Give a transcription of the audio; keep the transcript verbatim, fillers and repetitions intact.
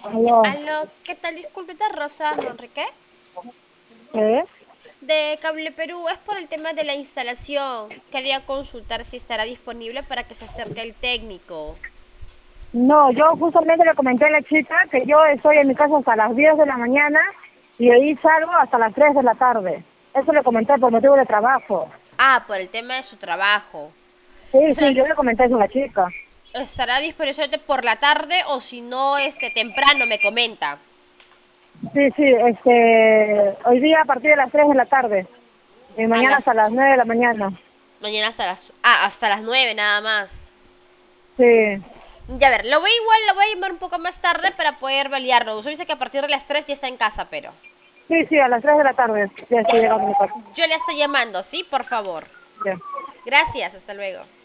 Aló, Aló, ¿qué tal? Disculpe, Rosa Manrique. ¿qué? De Cable Perú, es por el tema de la instalación. Quería consultar si estará disponible para que se acerque el técnico. No, yo justamente le comenté a la chica que yo estoy en mi casa hasta las diez de la mañana y de ahí salgo hasta las tres de la tarde. Eso le comenté por motivo de trabajo. Ah, por el tema de su trabajo. Sí, O sí, sea, yo le comenté eso a la chica. estará disponible solamente por la tarde o si no, este, temprano me comenta. Sí, sí, este, hoy día a partir de las tres de la tarde y A mañana hasta las... las nueve de la mañana. Mañana hasta las... Ah, hasta las nueve nada más. Sí, Ya a ver, lo voy igual, lo voy a llamar un poco más tarde para poder validarlo. Usted dice que a partir de las tres ya está en casa, pero... sí, sí, a las tres de la tarde ya estoy llegando a mi casa. Yo le estoy llamando, ¿sí? Por favor. Ya. Gracias, hasta luego.